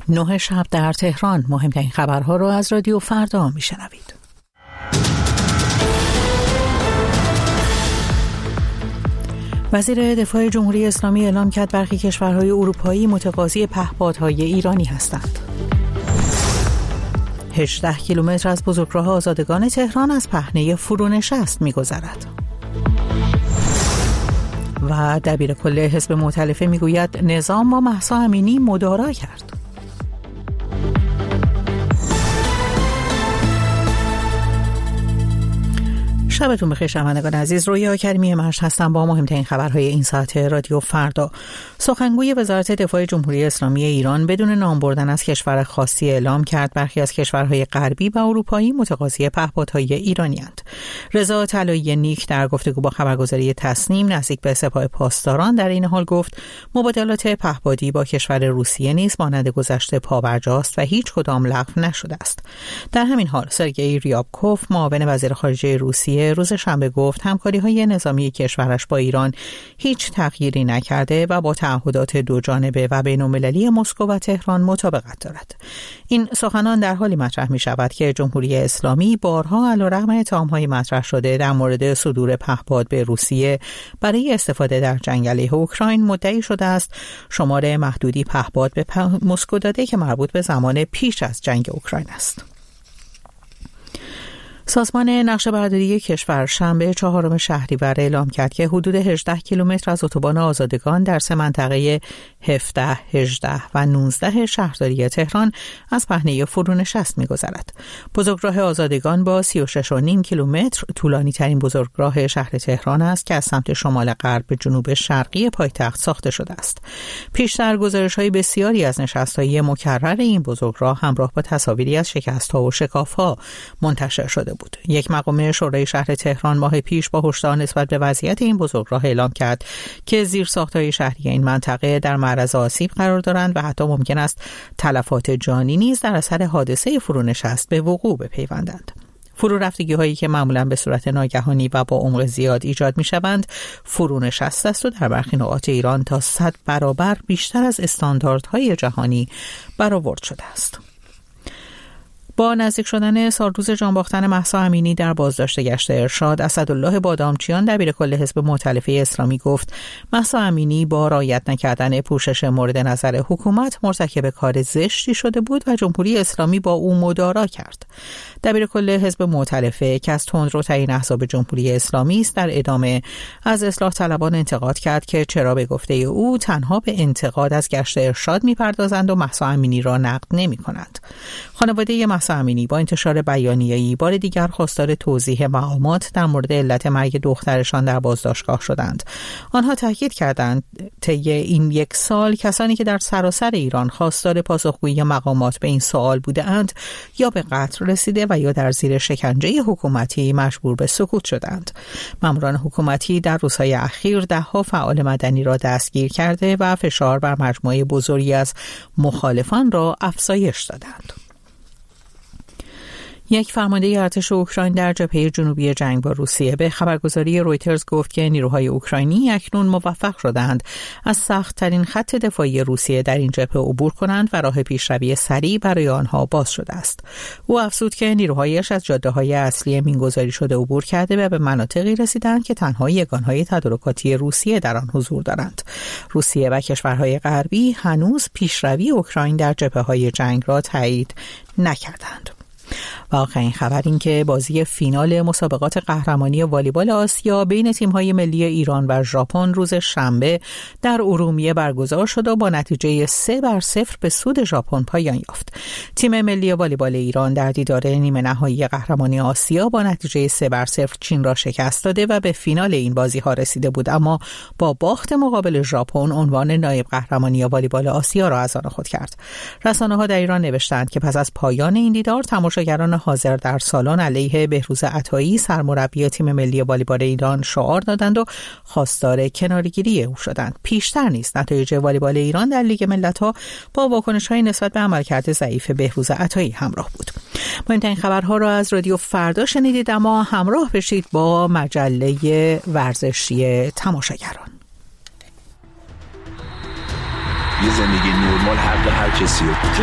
9 شب در تهران. مهمترین خبرها رو از رادیو فردا میشنوید. وزیر دفاع جمهوری اسلامی اعلام کرد برخی کشورهای اروپایی متقاضی پهپادهای ایرانی هستند. 18 کیلومتر از بزرگراه آزادگان تهران از پهنه فرونشست می‌گذرد. و دبیرکل حزب مؤتلفه میگوید نظام با مهسا امینی مدارا کرد. شبتون بخیر شنوندگان عزیز، رویا کریمی مشت هستم با مهمترین خبرهای این ساعت رادیو فردا. سخنگوی وزارت دفاع جمهوری اسلامی ایران بدون نام بردن از کشور خاصی اعلام کرد برخی از کشورهای غربی و اروپایی متقاضی پهپادهای ایرانی‌اند. رضا طلایی نیک در گفتگو با خبرگزاری تسنیم نزدیک به سپاه پاسداران در این حال گفت مبادلات پهپادی با کشور روسیه نیز مانند گذشته پابرجاست و هیچ کدام لغو نشده است. در همین حال سرگئی ریابکوف معاون وزیر خارجه روسیه روز شنبه گفت همکاری‌های نظامی کشورش با ایران هیچ تغییری نکرده و با تعهدات دوجانبه و بین‌المللی مسکو و تهران مطابقت دارد. این سخنان در حالی مطرح می‌شود که جمهوری اسلامی بارها علیرغم اتهام‌های مطرح شده در مورد صدور پهپاد به روسیه برای استفاده در جنگ علیه اوکراین مدعی شده است شمار محدودی پهپاد به مسکو داده که مربوط به زمان پیش از جنگ اوکراین است. سازمان نقشه‌برداری کشور شنبه 4 شهریور اعلام کرد که حدود 18 کیلومتر از اتوبان آزادگان در 3 منطقه 17, 18 و 19 شهرداری تهران از پهنه فرونشست می‌گذرد. بزرگراه آزادگان با 36.5 کیلومتر طولانی ترین بزرگراه شهر تهران است که از سمت شمال غرب به جنوب شرقی پایتخت ساخته شده است. پیشتر گزارش‌های بسیاری از نشست‌های مکرر این بزرگراه همراه با تصاویری از شکست‌ها و شکاف‌ها منتشر شده بود. یک مقام شورای شهر تهران ماه پیش با هشدار نسبت به وضعیت این بزرگراه اعلام کرد که زیرساخت‌های شهری این منطقه در معرض آسیب قرار دارند و حتی ممکن است تلفات جانی نیز در اثر حادثه فرونشست به وقوع بپیوندند. فرورفتگی‌هایی که معمولاً به صورت ناگهانی و با عمق زیاد ایجاد می‌شوند فرونشست است و در برخی نقاط ایران تا 100 برابر بیشتر از استانداردهای جهانی برآورد شده است. با نزدیک شدن سالروز جانباختن مهسا امینی در بازداشت گشت ارشاد، اسدالله بادامچیان دبیرکل حزب مؤتلفه اسلامی گفت مهسا امینی با رعایت نکردن پوشش مورد نظر حکومت مرتکب کار زشتی شده بود و جمهوری اسلامی با او مدارا کرد. دبیرکل حزب مؤتلفه که از تندروترین احزاب جمهوری اسلامی است در ادامه از اصلاح طلبان انتقاد کرد که چرا به گفته او تنها به انتقاد از گشت ارشاد می‌پردازند و مهسا امینی را نقد نمی‌کنند. خانواده مهسا امینی با انتشار بیانیه‌ای بار دیگر خواستار توضیح مقامات در مورد علت مرگ دخترشان در بازداشتگاه شدند. آنها تاکید کردند طی این 1 سال کسانی که در سراسر ایران خواستار پاسخگویی مقامات به این سوال بودند یا به قتل رسیده و یا در زیر شکنجه حکومتی مجبور به سکوت شدند. ماموران حکومتی در روزهای اخیر 10 فعال مدنی را دستگیر کرده و فشار بر مجموعه بزرگی از مخالفان را افزایش دادند. یک فرمانده ارتش اوکراین در جبهه جنوبی جنگ با روسیه به خبرگزاری رویترز گفت که نیروهای اوکراینی اکنون موفق شدند از سخت‌ترین خط دفاعی روسیه در این جبهه عبور کنند و راه پیشروی سریع برای آنها باز شده است. او افزود که نیروهایش از جاده‌های اصلی مین‌گذاری شده عبور کرده و به مناطقی رسیدند که تنها یگانهای تدارکاتی روسیه در آن حضور دارند. روسیه و کشورهای غربی هنوز پیشروی اوکراین در جبهه‌های جنگ را تایید نکردند. و آخرین خبر این که بازی فینال مسابقات قهرمانی والیبال آسیا بین تیم‌های ملی ایران و ژاپن روز شنبه در ارومیه برگزار شد و با نتیجه 3-0 به سود ژاپن پایان یافت. تیم ملی والیبال ایران در دیدار نیمه نهایی قهرمانی آسیا با نتیجه 3-0 چین را شکست داده و به فینال این بازی‌ها رسیده بود، اما با باخت مقابل ژاپن عنوان نایب قهرمانی والیبال آسیا را از آن خود کرد. رسانه‌ها در ایران نوشتند که پس از پایان این دیدار تماشاگران حاضر در سالن علیه بهروز عطایی سرمربی تیم ملی والیبال ایران شعار دادند و خواستار کناره‌گیری او شدند. پیشتر نیز نتایج والیبال ایران در لیگ ملت‌ها با واکنش‌های نسبت به عملکرد ضعیف بهروز عطایی همراه بود. مهمترین خبرها را از رادیو فردا شنیدید، اما همراه بشید با مجله ورزشی تماشاگران. یه زندگی نرمال حق هر کسیه.